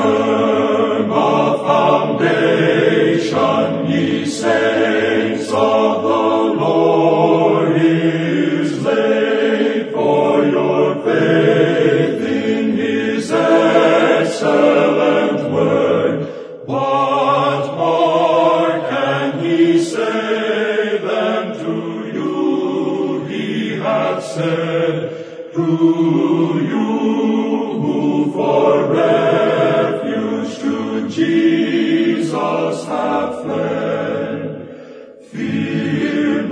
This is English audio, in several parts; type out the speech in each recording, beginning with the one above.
firm a foundation, ye saints of the Lord is laid, for your faith in his excellent word. What more can he say than to you he hath said? To you who for refuge to Jesus have fled, fear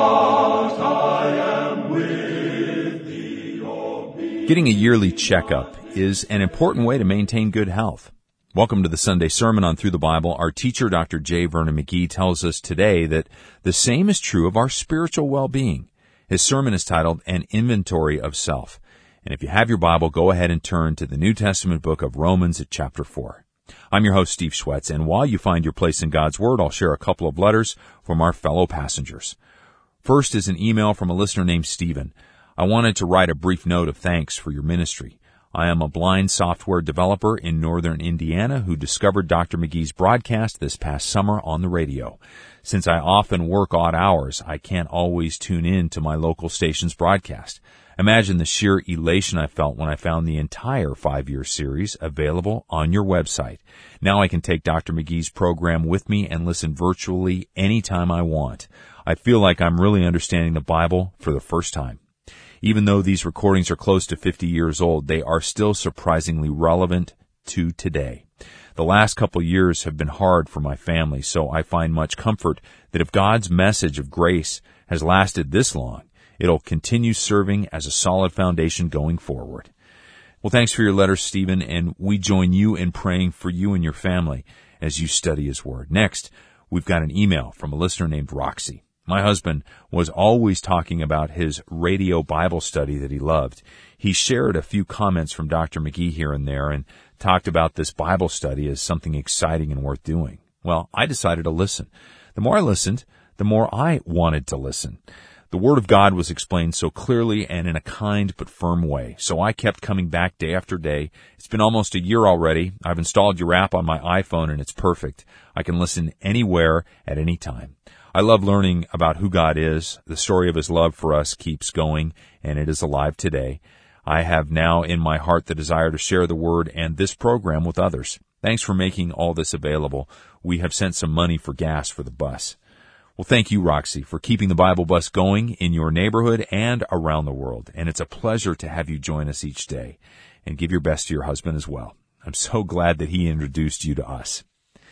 not, I am with thee. Getting a yearly checkup is an important way to maintain good health. Welcome to the Sunday Sermon on Through the Bible. Our teacher, Dr. J. Vernon McGee, tells us today that the same is true of our spiritual well-being. His sermon is titled, An Inventory of Self. And if you have your Bible, go ahead and turn to the New Testament book of Romans at chapter 4. I'm your host, Steve Schwetz, and while you find your place in God's Word, I'll share a couple of letters from our fellow passengers. First is an email from a listener named Stephen. I wanted to write a brief note of thanks for your ministry. I am a blind software developer in northern Indiana who discovered Dr. McGee's broadcast this past summer on the radio. Since I often work odd hours, I can't always tune in to my local station's broadcast. Imagine the sheer elation I felt when I found the entire 5-year series available on your website. Now I can take Dr. McGee's program with me and listen virtually anytime I want. I feel like I'm really understanding the Bible for the first time. Even though these recordings are close to 50 years old, they are still surprisingly relevant to today. The last couple years have been hard for my family, so I find much comfort that if God's message of grace has lasted this long, it'll continue serving as a solid foundation going forward. Well, thanks for your letter, Stephen, and we join you in praying for you and your family as you study His Word. Next, we've got an email from a listener named Roxy. My husband was always talking about his radio Bible study that he loved. He shared a few comments from Dr. McGee here and there and talked about this Bible study as something exciting and worth doing. Well, I decided to listen. The more I listened, the more I wanted to listen. The Word of God was explained so clearly and in a kind but firm way, so I kept coming back day after day. It's been almost a year already. I've installed your app on my iPhone and it's perfect. I can listen anywhere at any time. I love learning about who God is. The story of His love for us keeps going, and it is alive today. I have now in my heart the desire to share the Word and this program with others. Thanks for making all this available. We have sent some money for gas for the bus. Well, thank you, Roxy, for keeping the Bible bus going in your neighborhood and around the world. And it's a pleasure to have you join us each day. And give your best to your husband as well. I'm so glad that he introduced you to us.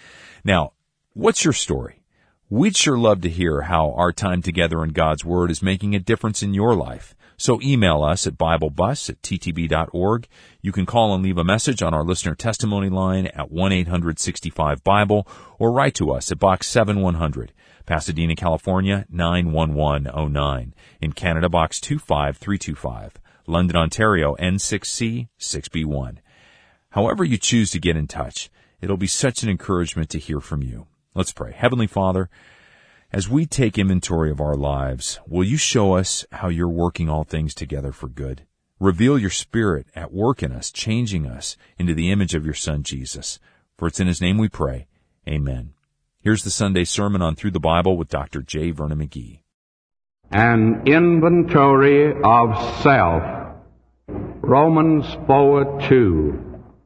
Now, what's your story? We'd sure love to hear how our time together in God's Word is making a difference in your life. So email us at BibleBus@ttb.org. You can call and leave a message on our listener testimony line at 1-800-65-BIBLE or write to us at Box 7100, Pasadena, California, 91109. In Canada, Box 25325. London, Ontario, N6C 6B1. However you choose to get in touch, it'll be such an encouragement to hear from you. Let's pray. Heavenly Father, as we take inventory of our lives, will you show us how you're working all things together for good? Reveal your Spirit at work in us, changing us into the image of your Son, Jesus. For it's in His name we pray. Amen. Here's the Sunday Sermon on Through the Bible with Dr. J. Vernon McGee. An inventory of self. Romans 4:2.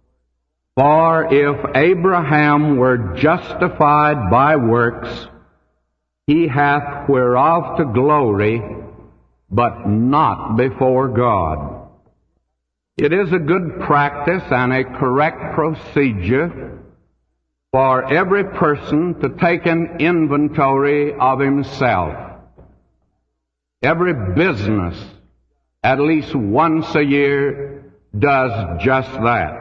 For if Abraham were justified by works, he hath whereof to glory, but not before God. It is a good practice and a correct procedure for every person to take an inventory of himself. Every business, at least once a year, does just that.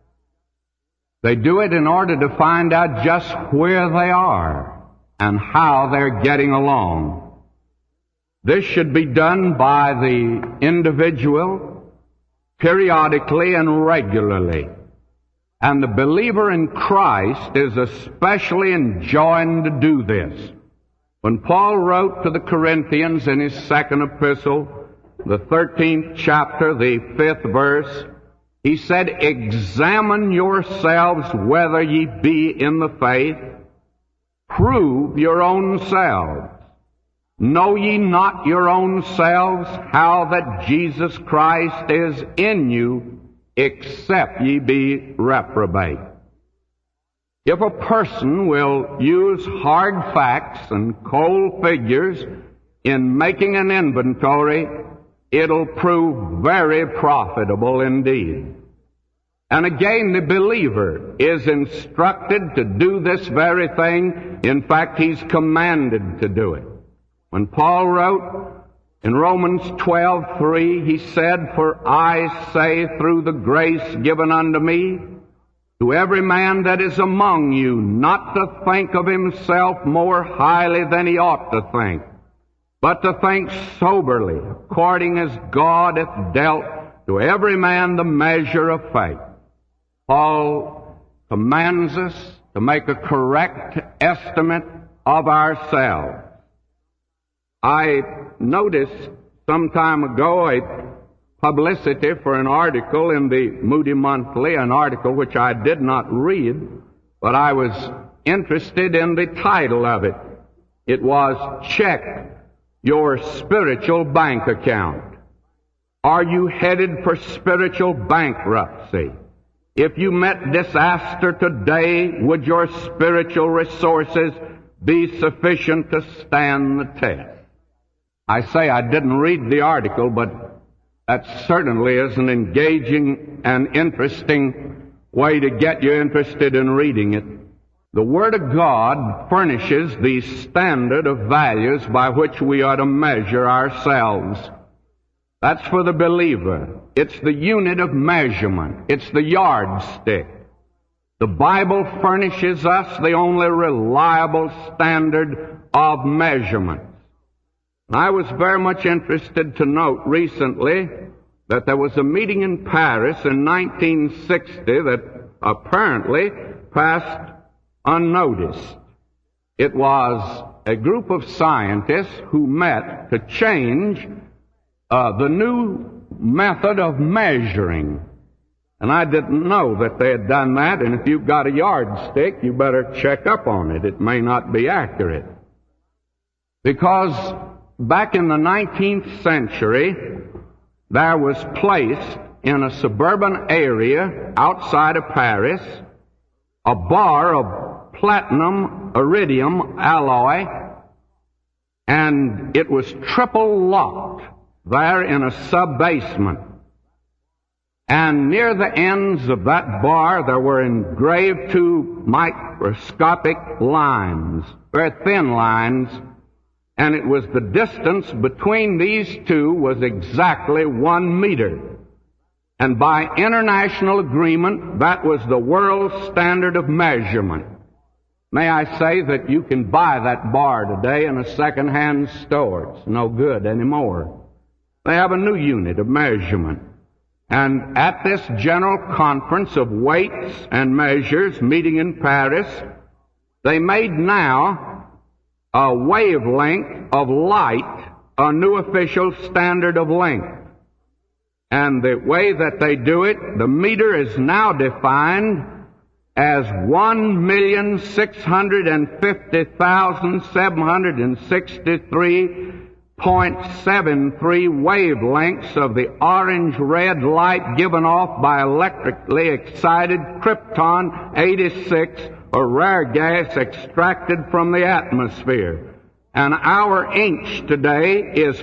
They do it in order to find out just where they are and how they're getting along. This should be done by the individual periodically and regularly. And the believer in Christ is especially enjoined to do this. When Paul wrote to the Corinthians in his second epistle, the 13th chapter, the 5th verse, He said, examine yourselves whether ye be in the faith. Prove your own selves. Know ye not your own selves how that Jesus Christ is in you, except ye be reprobate? If a person will use hard facts and cold figures in making an inventory, it'll prove very profitable indeed. And again, the believer is instructed to do this very thing. In fact, he's commanded to do it. When Paul wrote in Romans 12:3, he said, "For I say through the grace given unto me, to every man that is among you, not to think of himself more highly than he ought to think, but to think soberly, according as God hath dealt to every man the measure of faith." Paul commands us to make a correct estimate of ourselves. I noticed some time ago a publicity for an article in the Moody Monthly, an article which I did not read, but I was interested in the title of it. It was, "Check Your Spiritual Bank Account." Are you headed for spiritual bankruptcy? If you met disaster today, would your spiritual resources be sufficient to stand the test? I say I didn't read the article, but that certainly is an engaging and interesting way to get you interested in reading it. The Word of God furnishes the standard of values by which we are to measure ourselves. That's for the believer. It's the unit of measurement. It's the yardstick. The Bible furnishes us the only reliable standard of measurement. I was very much interested to note recently that there was a meeting in Paris in 1960 that apparently passed unnoticed. It was a group of scientists who met to change the new method of measuring. And I didn't know that they had done that, and if you've got a yardstick, you better check up on it. It may not be accurate. Because back in the 19th century, there was placed in a suburban area outside of Paris a bar of platinum iridium alloy, and it was triple locked there in a sub-basement. And near the ends of that bar there were engraved two microscopic lines, very thin lines, and it was the distance between these two was exactly 1 meter. And by international agreement, that was the world standard of measurement. May I say that you can buy that bar today in a second-hand store. It's no good anymore. They have a new unit of measurement. And at this general conference of weights and measures meeting in Paris, they made now a wavelength of light a new official standard of length. And the way that they do it, the meter is now defined as 1,650,763.73 wavelengths of the orange-red light given off by electrically excited krypton-86, or rare gas extracted from the atmosphere. And our inch today is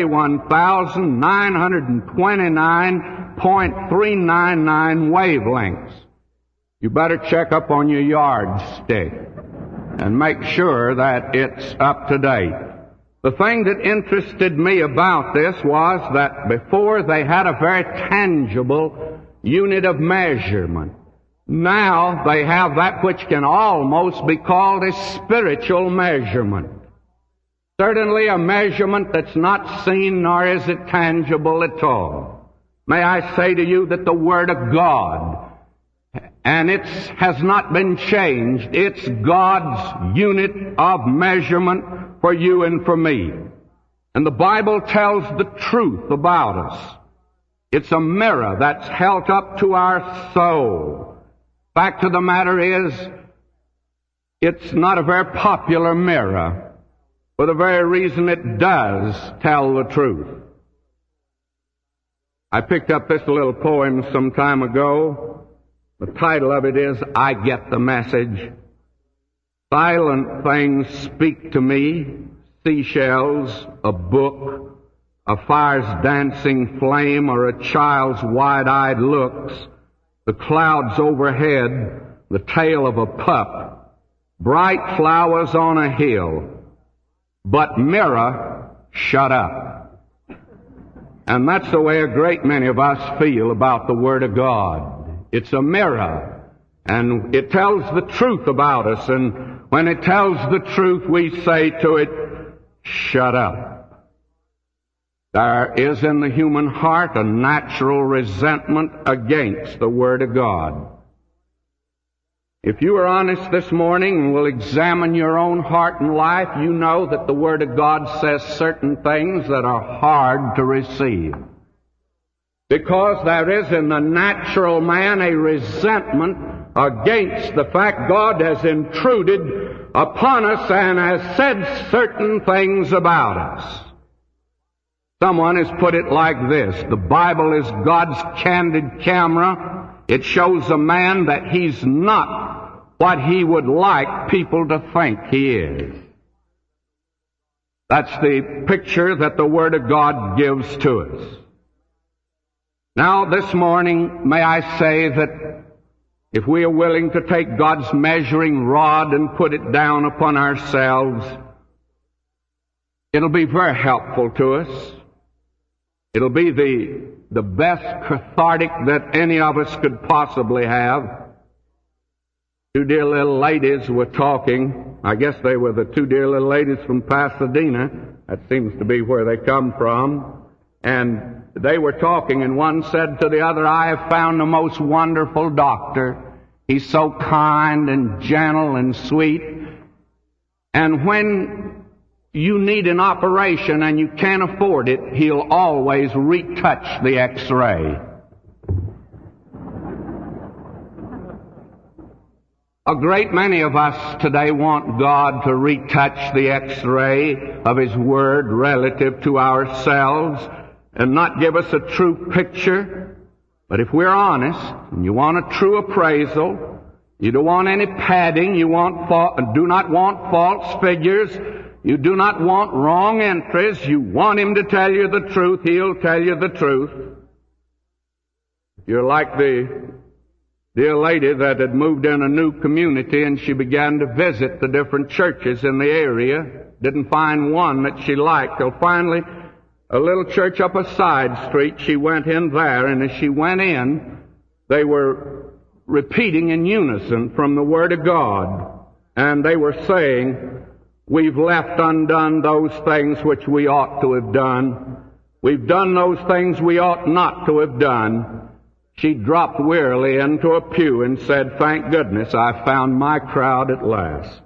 41,929.399 wavelengths. You better check up on your yardstick and make sure that it's up to date. The thing that interested me about this was that before they had a very tangible unit of measurement. Now they have that which can almost be called a spiritual measurement. Certainly a measurement that's not seen, nor is it tangible at all. May I say to you that the Word of God, and it has not been changed, it's God's unit of measurement for you and for me. And the Bible tells the truth about us. It's a mirror that's held up to our soul. Fact of the matter is, it's not a very popular mirror, for the very reason it does tell the truth. I picked up this little poem some time ago. The title of it is, I Get the Message. Silent things speak to me, seashells, a book, a fire's dancing flame, or a child's wide-eyed looks, the clouds overhead, the tail of a pup, bright flowers on a hill. But mirror, shut up. And that's the way a great many of us feel about the Word of God. It's a mirror, and it tells the truth about us, and when it tells the truth, we say to it, shut up. There is in the human heart a natural resentment against the Word of God. If you are honest this morning and will examine your own heart and life, you know that the Word of God says certain things that are hard to receive. Because there is in the natural man a resentment against the fact God has intruded upon us and has said certain things about us. Someone has put it like this: the Bible is God's candid camera. It shows a man that he's not what he would like people to think he is. That's the picture that the Word of God gives to us. Now, this morning, may I say that if we are willing to take God's measuring rod and put it down upon ourselves, it'll be very helpful to us. It'll be the best cathartic that any of us could possibly have. Two dear little ladies were talking. I guess they were the two dear little ladies from Pasadena. That seems to be where they come from. And they were talking, and one said to the other, I have found the most wonderful doctor. He's so kind and gentle and sweet. And when you need an operation and you can't afford it, he'll always retouch the X-ray. A great many of us today want God to retouch the X-ray of His Word relative to ourselves and not give us a true picture. But if we're honest, and you want a true appraisal, you don't want any padding, you do not want false figures, you do not want wrong entries, you want Him to tell you the truth, He'll tell you the truth. You're like the dear lady that had moved in a new community, and she began to visit the different churches in the area. Didn't find one that she liked, till finally a little church up a side street, she went in there, and as she went in, they were repeating in unison from the Word of God. And they were saying, we've left undone those things which we ought to have done. We've done those things we ought not to have done. She dropped wearily into a pew and said, thank goodness I found my crowd at last.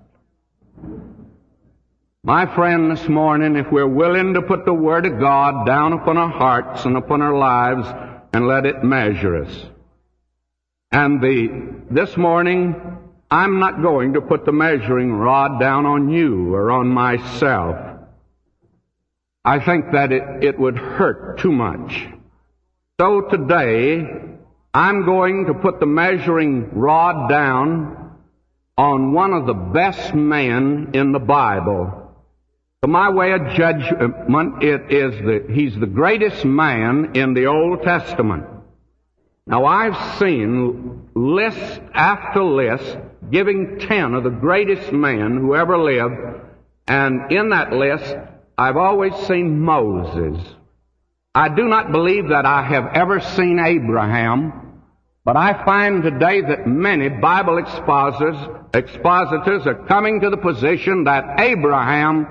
My friend, this morning, if we're willing to put the Word of God down upon our hearts and upon our lives and let it measure us. And this morning, I'm not going to put the measuring rod down on you or on myself. I think that it would hurt too much. So today, I'm going to put the measuring rod down on one of the best men in the Bible. To my way of judgment, he's the greatest man in the Old Testament. Now, I've seen list after list giving 10 of the greatest men who ever lived, and in that list, I've always seen Moses. I do not believe that I have ever seen Abraham, but I find today that many Bible expositors are coming to the position that Abraham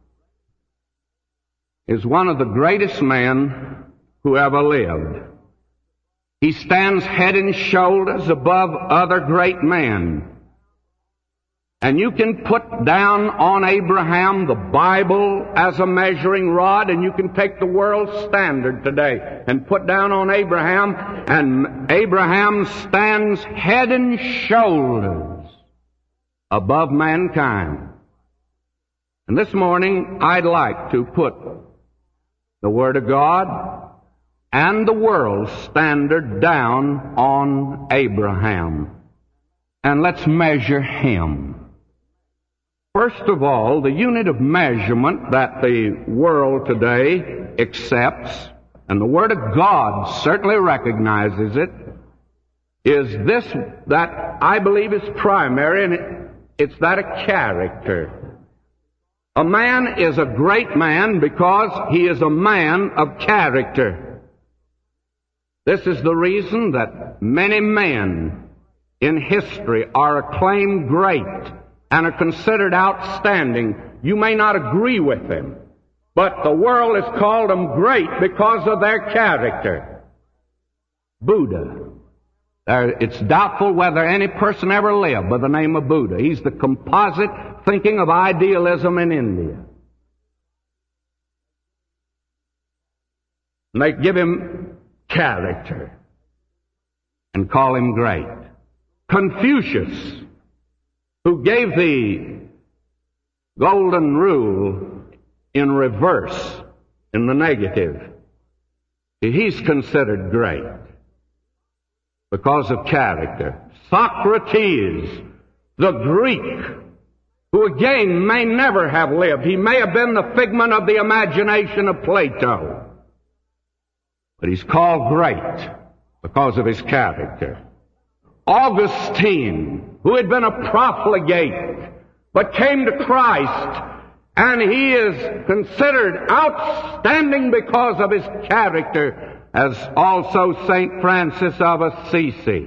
is one of the greatest men who ever lived. He stands head and shoulders above other great men. And you can put down on Abraham the Bible as a measuring rod, and you can take the world standard today and put down on Abraham, and Abraham stands head and shoulders above mankind. And this morning I'd like to put the Word of God and the world standard down on Abraham. And let's measure him. First of all, the unit of measurement that the world today accepts, and the Word of God certainly recognizes it, is this that I believe is primary, and it's that of character. A man is a great man because he is a man of character. This is the reason that many men in history are acclaimed great and are considered outstanding. You may not agree with them, but the world has called them great because of their character. Buddha. It's doubtful whether any person ever lived by the name of Buddha. He's the composite thinking of idealism in India. And they give him character and call him great. Confucius, who gave the golden rule in reverse, in the negative, he's considered great because of character. Socrates, the Greek, who again may never have lived. He may have been the figment of the imagination of Plato, but he's called great because of his character. Augustine, who had been a profligate, but came to Christ, and he is considered outstanding because of his character, as also St. Francis of Assisi.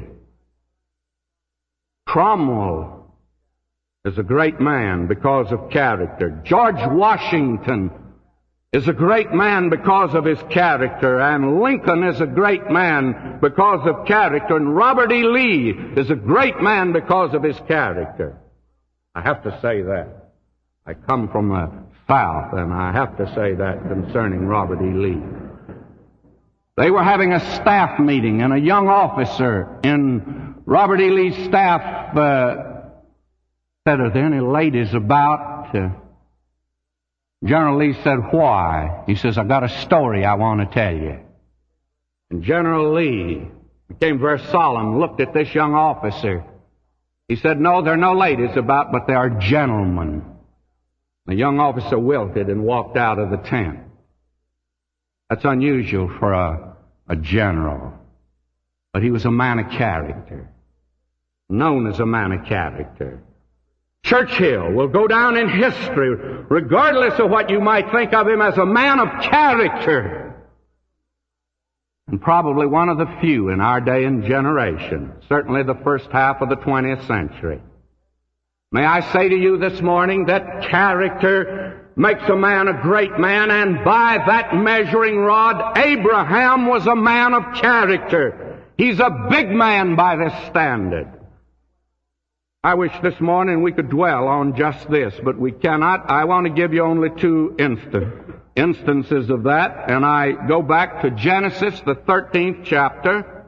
Cromwell is a great man because of character. George Washington is a great man because of his character, and Lincoln is a great man because of character, and Robert E. Lee is a great man because of his character. I have to say that. I come from the South, and I have to say that concerning Robert E. Lee. They were having a staff meeting, and a young officer in Robert E. Lee's staff said, "Are there any ladies about?" General Lee said, "Why?" He says, "I've got a story I want to tell you." And General Lee became very solemn, looked at this young officer. He said, "No, there are no ladies about, but there are gentlemen." The young officer wilted and walked out of the tent. That's unusual for a general. But he was a man of character, known as a man of character. Churchill will go down in history, regardless of what you might think of him, as a man of character. And probably one of the few in our day and generation, certainly the first half of the 20th century. May I say to you this morning that character makes a man a great man, and by that measuring rod, Abraham was a man of character. He's a big man by this standard. I wish this morning we could dwell on just this, but we cannot. I want to give you only two instances of that, and I go back to Genesis, the 13th chapter,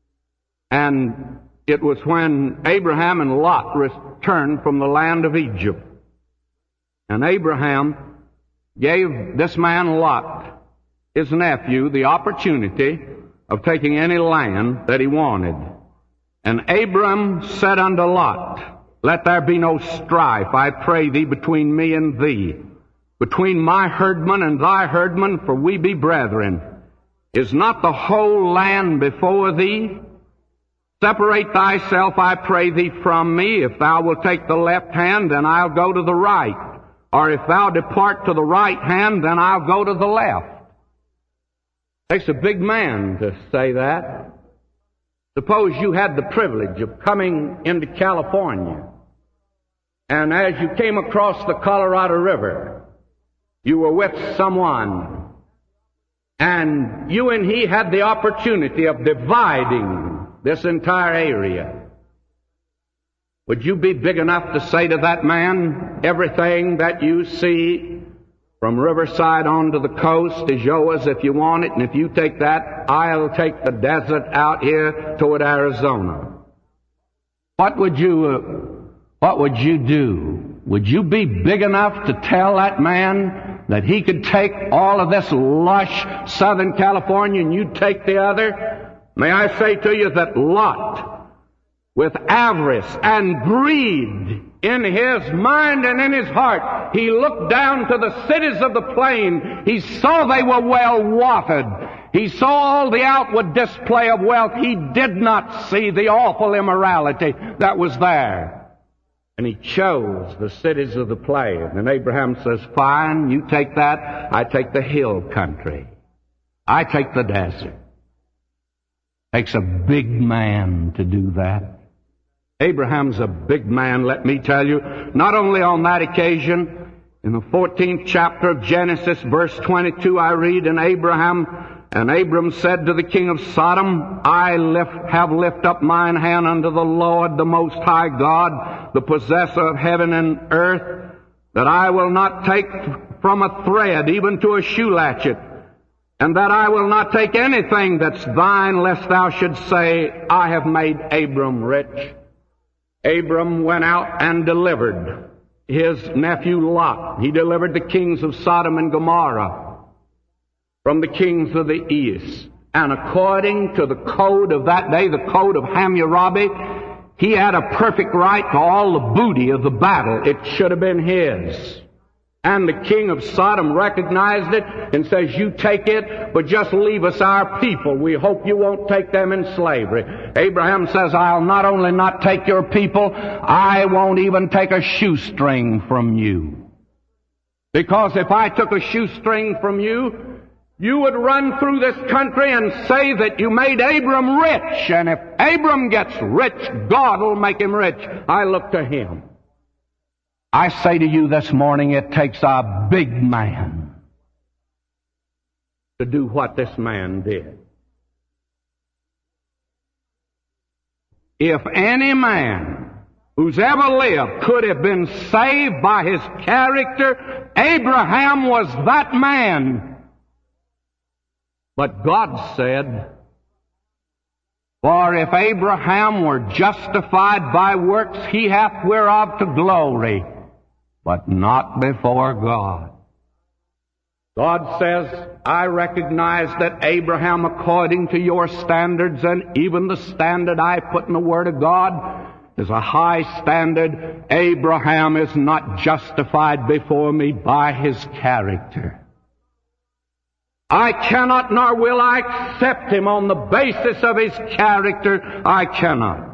and it was when Abraham and Lot returned from the land of Egypt. And Abraham gave this man Lot, his nephew, the opportunity of taking any land that he wanted. And Abram said unto Lot, "Let there be no strife, I pray thee, between me and thee, between my herdmen and thy herdmen, for we be brethren. Is not the whole land before thee? Separate thyself, I pray thee, from me. If thou wilt take the left hand, then I'll go to the right. Or if thou depart to the right hand, then I'll go to the left." Takes a big man to say that. Suppose you had the privilege of coming into California, and as you came across the Colorado River, you were with someone, and you and he had the opportunity of dividing this entire area. Would you be big enough to say to that man, everything that you see from Riverside on to the coast is yours if you want it, and if you take that, I'll take the desert out here toward Arizona? What would you do? Would you be big enough to tell that man that he could take all of this lush Southern California and you'd take the other? May I say to you that Lot, with avarice and greed in his mind and in his heart, he looked down to the cities of the plain. He saw they were well watered. He saw all the outward display of wealth. He did not see the awful immorality that was there. And he chose the cities of the plain. And Abraham says, fine, you take that. I take the hill country. I take the desert. Takes a big man to do that. Abraham's a big man, let me tell you. Not only on that occasion, in the 14th chapter of Genesis, verse 22, I read, And Abram said to the king of Sodom, I have lifted up mine hand unto the Lord, the Most High God, the possessor of heaven and earth, that I will not take from a thread even to a shoe latchet, and that I will not take anything that's thine, lest thou should say, I have made Abram rich. Abram went out and delivered his nephew Lot. He delivered the kings of Sodom and Gomorrah from the kings of the east. And according to the code of that day, the code of Hammurabi, he had a perfect right to all the booty of the battle. It should have been his. And the king of Sodom recognized it and says, you take it, but just leave us our people. We hope you won't take them in slavery. Abraham says, I'll not only not take your people, I won't even take a shoestring from you. Because if I took a shoestring from you, you would run through this country and say that you made Abram rich. And if Abram gets rich, God will make him rich. I look to him. I say to you this morning, it takes a big man to do what this man did. If any man who's ever lived could have been saved by his character, Abraham was that man. But God said, For if Abraham were justified by works, he hath whereof to glory, but not before God. God says, I recognize that Abraham, according to your standards and even the standard I put in the Word of God, is a high standard. Abraham is not justified before me by his character. I cannot nor will I accept him on the basis of his character. I cannot.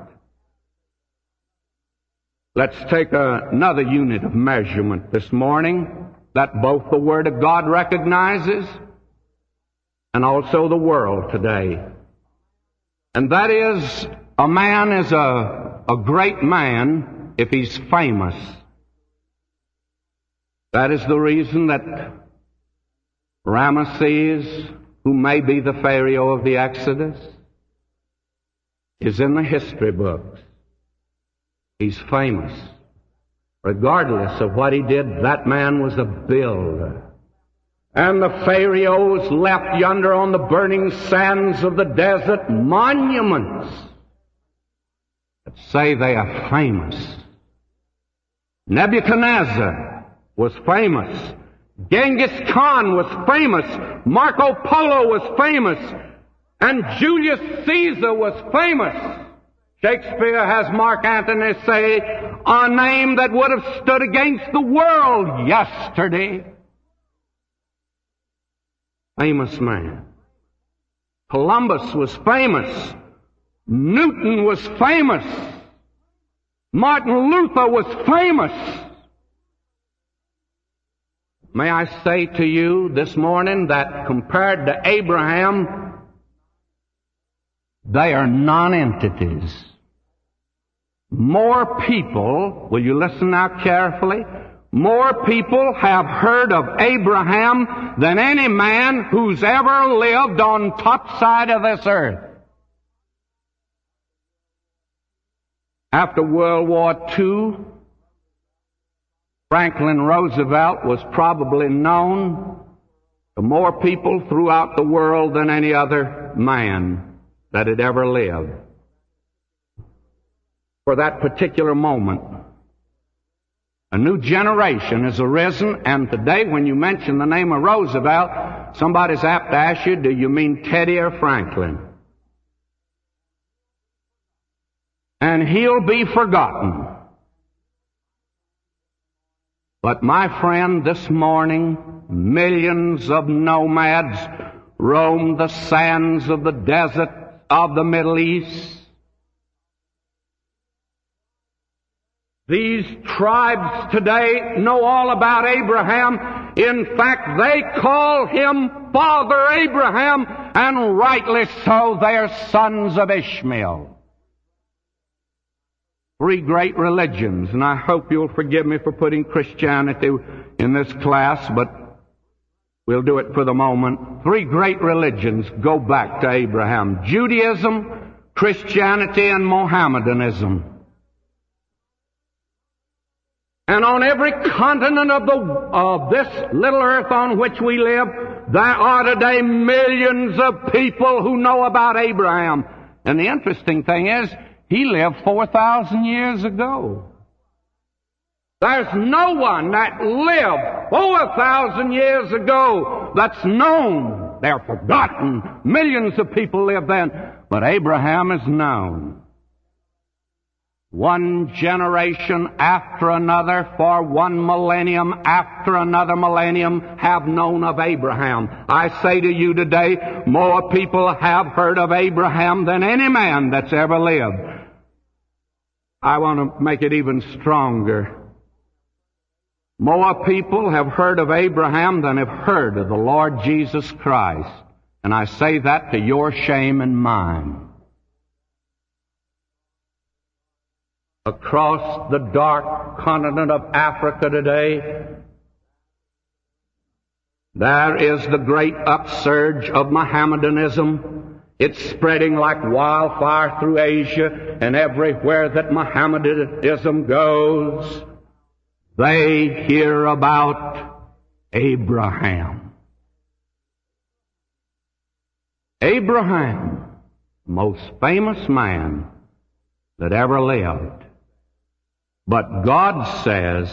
Let's take another unit of measurement this morning that both the Word of God recognizes and also the world today. And that is, a man is a great man if he's famous. That is the reason that Ramesses, who may be the Pharaoh of the Exodus, is in the history books. He's famous. Regardless of what he did, that man was a builder. And the Pharaohs left yonder on the burning sands of the desert monuments that say they are famous. Nebuchadnezzar was famous. Genghis Khan was famous. Marco Polo was famous. And Julius Caesar was famous. Shakespeare has Mark Antony say, a name that would have stood against the world yesterday. Famous man. Columbus was famous. Newton was famous. Martin Luther was famous. May I say to you this morning that compared to Abraham, they are non-entities. More people, will you listen now carefully? More people have heard of Abraham than any man who's ever lived on top side of this earth. After World War II, Franklin Roosevelt was probably known to more people throughout the world than any other man that had ever lived. For that particular moment, a new generation has arisen, and today when you mention the name of Roosevelt, somebody's apt to ask you, do you mean Teddy or Franklin? And he'll be forgotten. But my friend, this morning, millions of nomads roam the sands of the desert of the Middle East. These tribes today know all about Abraham. In fact, they call him Father Abraham, and rightly so. They are sons of Ishmael. Three great religions, and I hope you'll forgive me for putting Christianity in this class, but we'll do it for the moment. Three great religions go back to Abraham: Judaism, Christianity, and Mohammedanism. And on every continent of this little earth on which we live, there are today millions of people who know about Abraham. And the interesting thing is, he lived 4,000 years ago. There's no one that lived 4,000 years ago that's known. They're forgotten. Millions of people lived then. But Abraham is known. One generation after another, for one millennium after another millennium, have known of Abraham. I say to you today, more people have heard of Abraham than any man that's ever lived. I want to make it even stronger. More people have heard of Abraham than have heard of the Lord Jesus Christ. And I say that to your shame and mine. Across the dark continent of Africa today, there is the great upsurge of Mohammedanism. It's spreading like wildfire through Asia, and everywhere that Mohammedanism goes, they hear about Abraham. Abraham, most famous man that ever lived. But God says,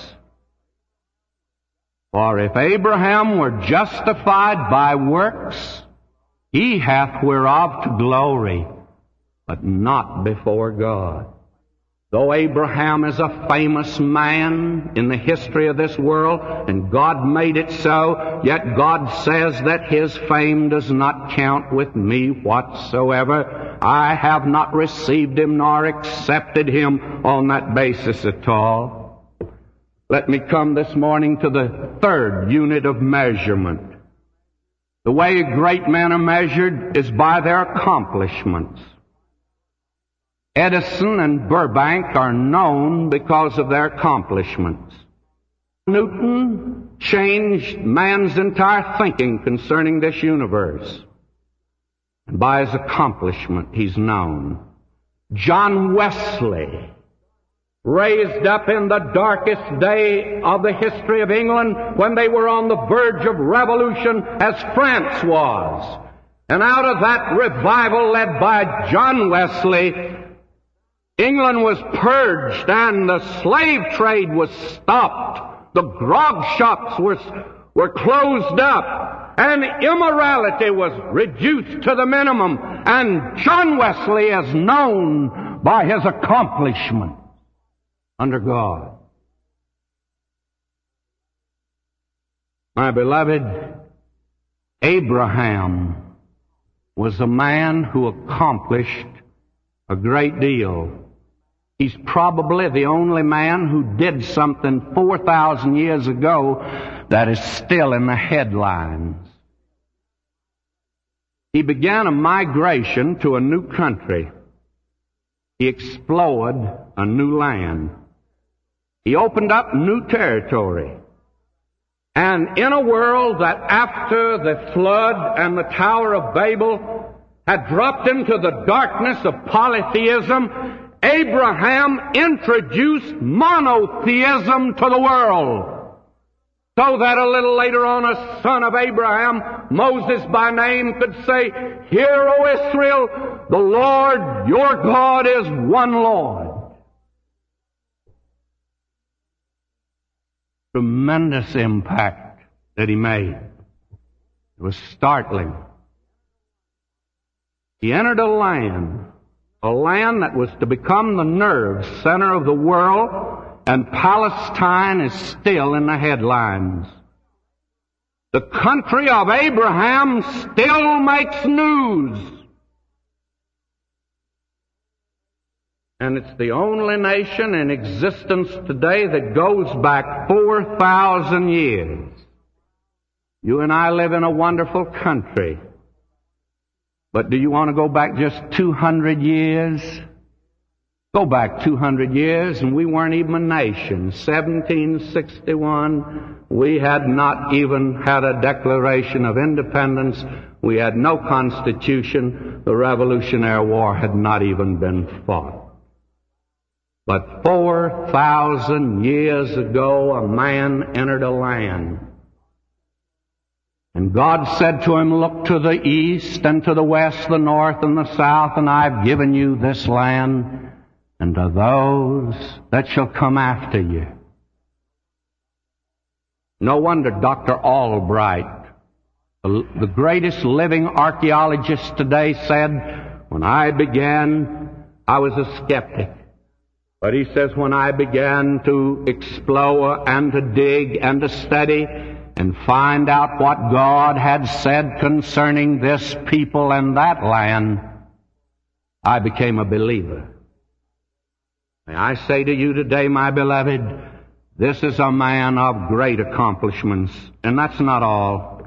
for if Abraham were justified by works, he hath whereof to glory, but not before God. Though Abraham is a famous man in the history of this world, and God made it so, yet God says that his fame does not count with me whatsoever. I have not received him nor accepted him on that basis at all. Let me come this morning to the third unit of measurement. The way great men are measured is by their accomplishments. Edison and Burbank are known because of their accomplishments. Newton changed man's entire thinking concerning this universe. And by his accomplishment, he's known. John Wesley, raised up in the darkest day of the history of England when they were on the verge of revolution as France was. And out of that revival led by John Wesley, England was purged and the slave trade was stopped. The grog shops were closed up and immorality was reduced to the minimum. And John Wesley is known by his accomplishment under God. My beloved, Abraham was a man who accomplished a great deal. He's probably the only man who did something 4,000 years ago that is still in the headlines. He began a migration to a new country. He explored a new land. He opened up new territory. And in a world that after the flood and the Tower of Babel had dropped into the darkness of polytheism, Abraham introduced monotheism to the world. So that a little later on a son of Abraham, Moses by name, could say, "Hear, O Israel, the Lord your God is one Lord." Tremendous impact that he made. It was startling. He entered a land that was to become the nerve center of the world, and Palestine is still in the headlines. The country of Abraham still makes news. And it's the only nation in existence today that goes back 4,000 years. You and I live in a wonderful country. But do you want to go back just 200 years? Go back 200 years and we weren't even a nation. 1761, we had not even had a Declaration of Independence. We had no Constitution. The Revolutionary War had not even been fought. But 4,000 years ago, a man entered a land. And God said to him, "Look to the east and to the west, the north and the south, and I've given you this land, and to those that shall come after you." No wonder Dr. Albright, the greatest living archaeologist today, said, "When I began, I was a skeptic." But he says, "When I began to explore and to dig and to study and find out what God had said concerning this people and that land, I became a believer." May I say to you today, my beloved, this is a man of great accomplishments, and that's not all.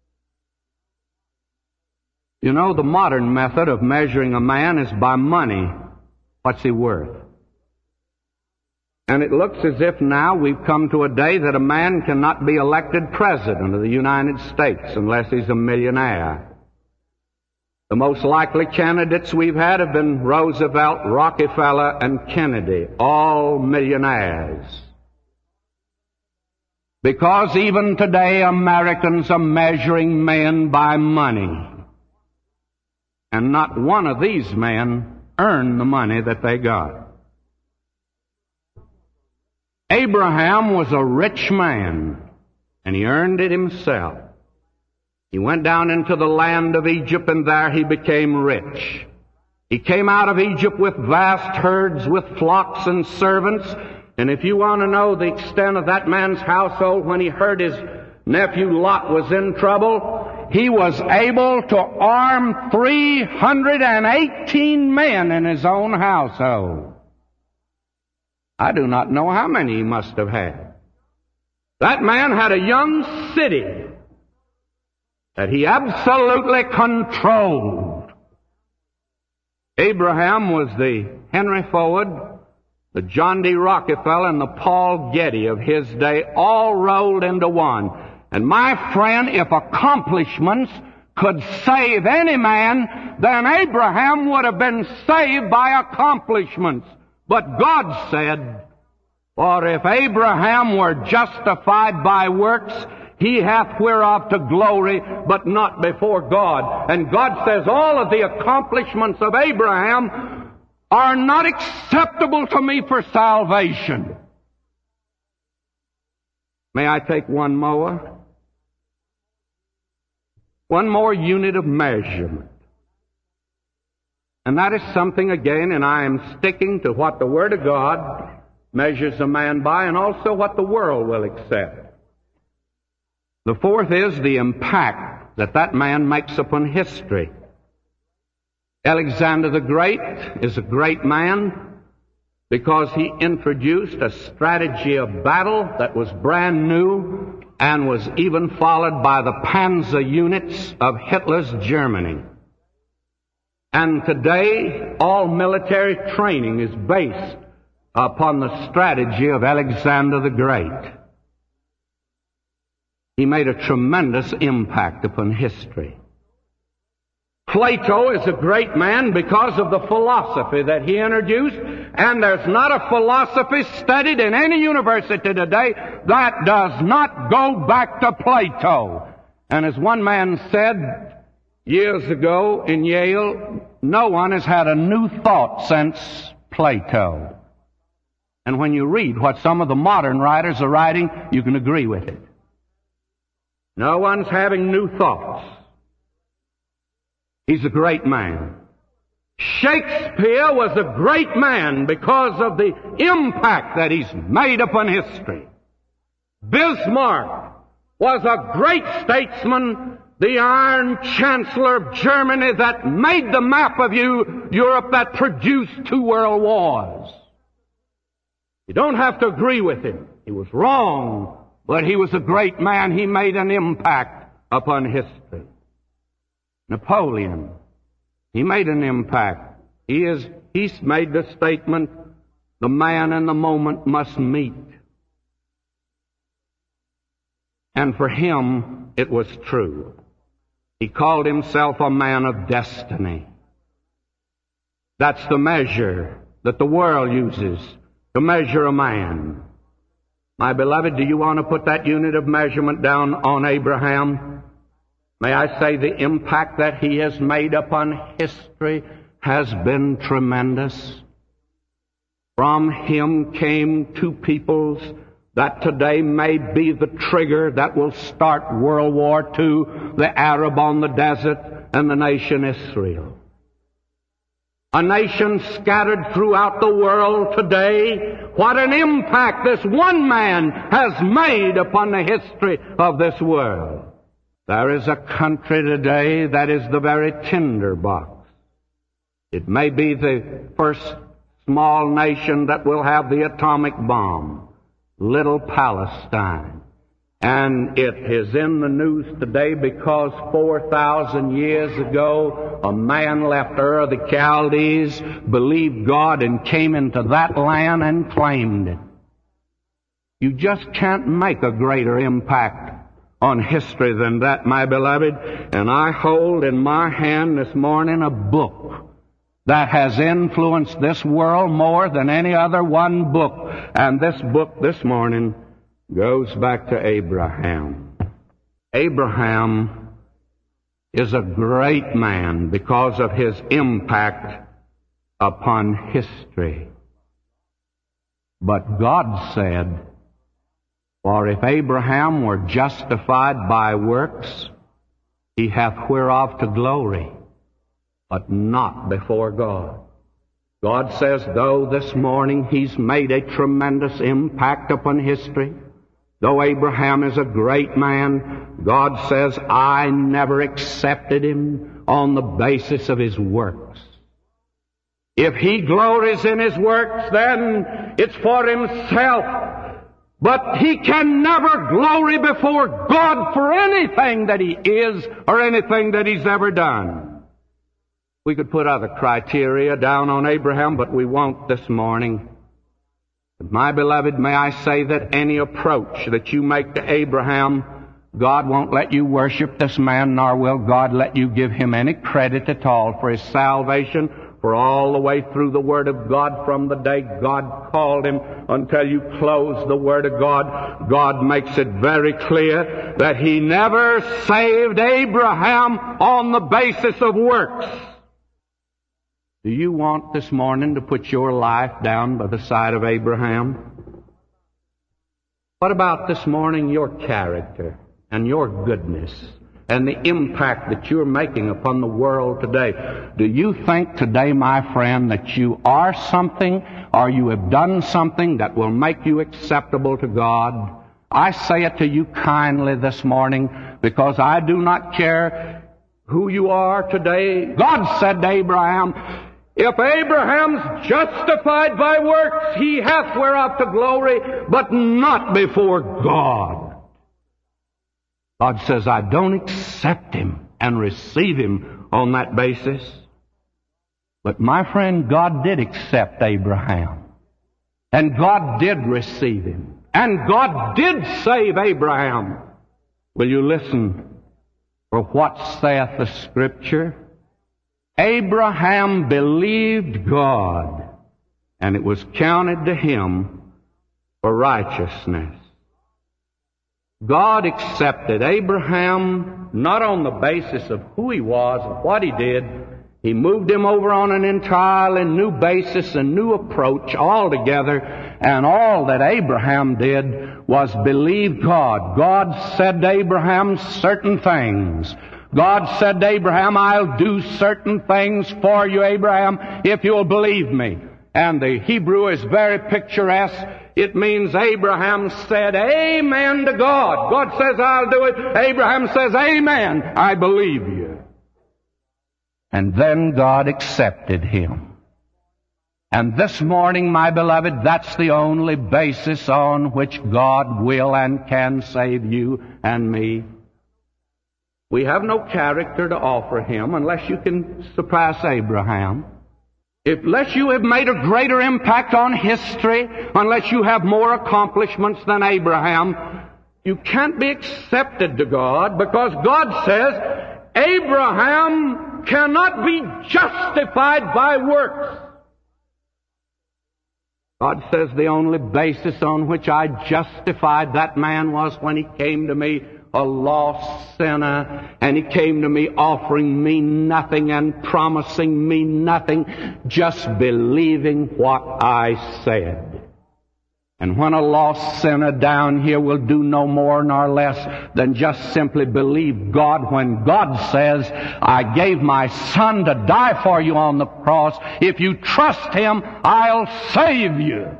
You know, the modern method of measuring a man is by money. What's he worth? And it looks as if now we've come to a day that a man cannot be elected president of the United States unless he's a millionaire. The most likely candidates we've had have been Roosevelt, Rockefeller, and Kennedy, all millionaires. Because even today Americans are measuring men by money. And not one of these men earned the money that they got. Abraham was a rich man, and he earned it himself. He went down into the land of Egypt, and there he became rich. He came out of Egypt with vast herds, with flocks and servants. And if you want to know the extent of that man's household, when he heard his nephew Lot was in trouble, he was able to arm 318 men in his own household. I do not know how many he must have had. That man had a young city that he absolutely controlled. Abraham was the Henry Ford, the John D. Rockefeller, and the Paul Getty of his day, all rolled into one. And my friend, if accomplishments could save any man, then Abraham would have been saved by accomplishments. But God said, "For if Abraham were justified by works, he hath whereof to glory, but not before God." And God says all of the accomplishments of Abraham are not acceptable to me for salvation. May I take one more? One more unit of measurement. And that is something again, and I am sticking to what the Word of God measures a man by, and also what the world will accept. The fourth is the impact that that man makes upon history. Alexander the Great is a great man because he introduced a strategy of battle that was brand new and was even followed by the Panzer units of Hitler's Germany. And today, all military training is based upon the strategy of Alexander the Great. He made a tremendous impact upon history. Plato is a great man because of the philosophy that he introduced, and there's not a philosophy studied in any university today that does not go back to Plato. And as one man said years ago in Yale, no one has had a new thought since Plato. And when you read what some of the modern writers are writing, you can agree with it. No one's having new thoughts. He's a great man. Shakespeare was a great man because of the impact that he's made upon history. Bismarck was a great statesman, the Iron Chancellor of Germany that made the map of Europe that produced 2 world wars. You don't have to agree with him. He was wrong, but he was a great man. He made an impact upon history. Napoleon, he made an impact. He's made the statement, the man and the moment must meet. And for him, it was true. He called himself a man of destiny. That's the measure that the world uses to measure a man. My beloved, do you want to put that unit of measurement down on Abraham? May I say the impact that he has made upon history has been tremendous. From him came 2 peoples that today may be the trigger that will start World War II, the Arab on the desert and the nation Israel. A nation scattered throughout the world today. What an impact this one man has made upon the history of this world. There is a country today that is the very tinderbox. It may be the first small nation that will have the atomic bomb, little Palestine. And it is in the news today because 4,000 years ago, a man left Ur of the Chaldees, believed God, and came into that land and claimed it. You just can't make a greater impact on history than that, my beloved. And I hold in my hand this morning a book that has influenced this world more than any other one book. And this book this morning goes back to Abraham. Abraham is a great man because of his impact upon history. But God said, for if Abraham were justified by works, he hath whereof to glory, but not before God. God says, though this morning he's made a tremendous impact upon history, though Abraham is a great man, God says, I never accepted him on the basis of his works. If he glories in his works, then it's for himself. But he can never glory before God for anything that he is or anything that he's ever done. We could put other criteria down on Abraham, but we won't this morning. But my beloved, may I say that any approach that you make to Abraham, God won't let you worship this man, nor will God let you give him any credit at all for his salvation. For all the way through the Word of God, from the day God called him until you close the Word of God, God makes it very clear that He never saved Abraham on the basis of works. Do you want this morning to put your life down by the side of Abraham? What about this morning your character and your goodness and the impact that you're making upon the world today? Do you think today, my friend, that you are something or you have done something that will make you acceptable to God? I say it to you kindly this morning because I do not care who you are today. God said to Abraham, if Abraham's justified by works, he hath whereof to glory, but not before God. God says, I don't accept him and receive him on that basis. But my friend, God did accept Abraham. And God did receive him. And God did save Abraham. Will you listen for what saith the Scripture? Abraham believed God, and it was counted to him for righteousness. God accepted Abraham not on the basis of who he was and what he did. He moved him over on an entirely new basis, a new approach altogether, and all that Abraham did was believe God. God said to Abraham certain things. God said to Abraham, I'll do certain things for you, Abraham, if you'll believe me. And the Hebrew is very picturesque. It means Abraham said amen to God. God says, I'll do it. Abraham says, amen, I believe you. And then God accepted him. And this morning, my beloved, that's the only basis on which God will and can save you and me. We have no character to offer him unless you can surpass Abraham. Unless you have made a greater impact on history, unless you have more accomplishments than Abraham, you can't be accepted to God, because God says Abraham cannot be justified by works. God says the only basis on which I justified that man was when he came to me, a lost sinner, and he came to me offering me nothing and promising me nothing, just believing what I said. And when a lost sinner down here will do no more nor less than just simply believe God, when God says, I gave my Son to die for you on the cross, if you trust Him, I'll save you.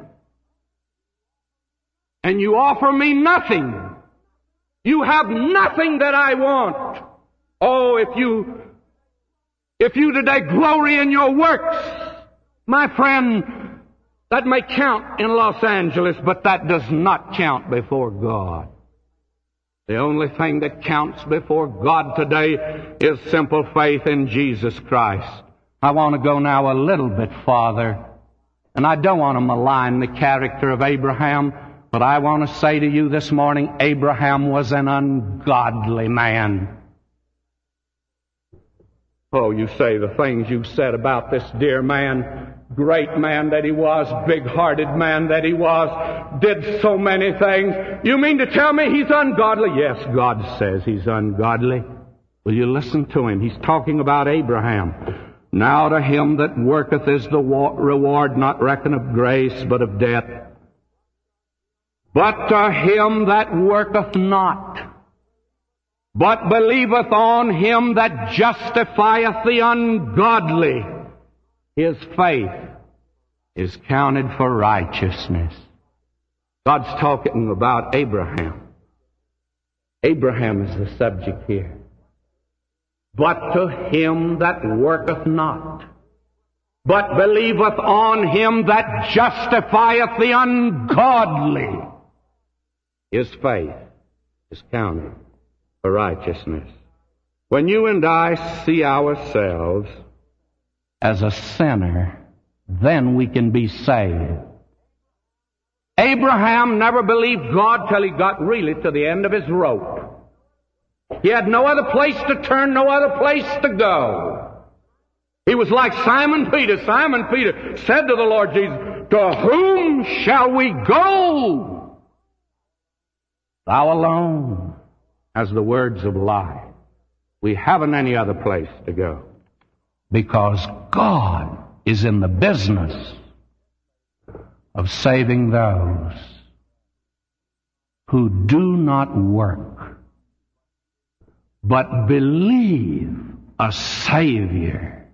And you offer me nothing. You have nothing that I want. Oh, if you today glory in your works, my friend, that may count in Los Angeles, but that does not count before God. The only thing that counts before God today is simple faith in Jesus Christ. I want to go now a little bit farther, and I don't want to malign the character of Abraham, but I want to say to you this morning, Abraham was an ungodly man. Oh, you say the things you've said about this dear man, great man that he was, big-hearted man that he was, did so many things. You mean to tell me he's ungodly? Yes, God says he's ungodly. Will you listen to him? He's talking about Abraham. Now to him that worketh is the reward not reckoned of grace, but of debt. But to him that worketh not, but believeth on him that justifieth the ungodly, his faith is counted for righteousness. God's talking about Abraham. Abraham is the subject here. But to him that worketh not, but believeth on him that justifieth the ungodly, his faith is counted for righteousness. When you and I see ourselves as a sinner, then we can be saved. Abraham never believed God till he got really to the end of his rope. He had no other place to turn, no other place to go. He was like Simon Peter. Simon Peter said to the Lord Jesus, to whom shall we go? Thou alone has the words of life. We haven't any other place to go. Because God is in the business of saving those who do not work, but believe a Savior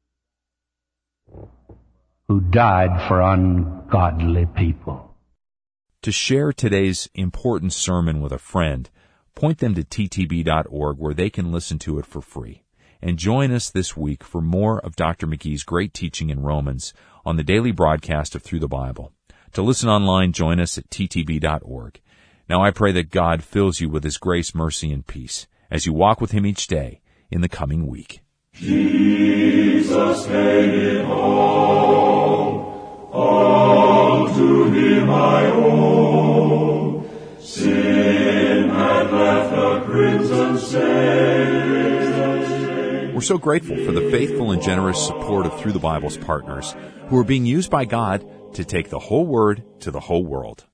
who died for ungodly people. To share today's important sermon with a friend, point them to ttb.org where they can listen to it for free. And join us this week for more of Dr. McGee's great teaching in Romans on the daily broadcast of Through the Bible. To listen online, join us at ttb.org. Now I pray that God fills you with His grace, mercy, and peace as you walk with Him each day in the coming week. Jesus came home, all to Him I owe. Sin had left a crimson stain. We're so grateful for the faithful and generous support of Through the Bible's partners, who are being used by God to take the whole Word to the whole world.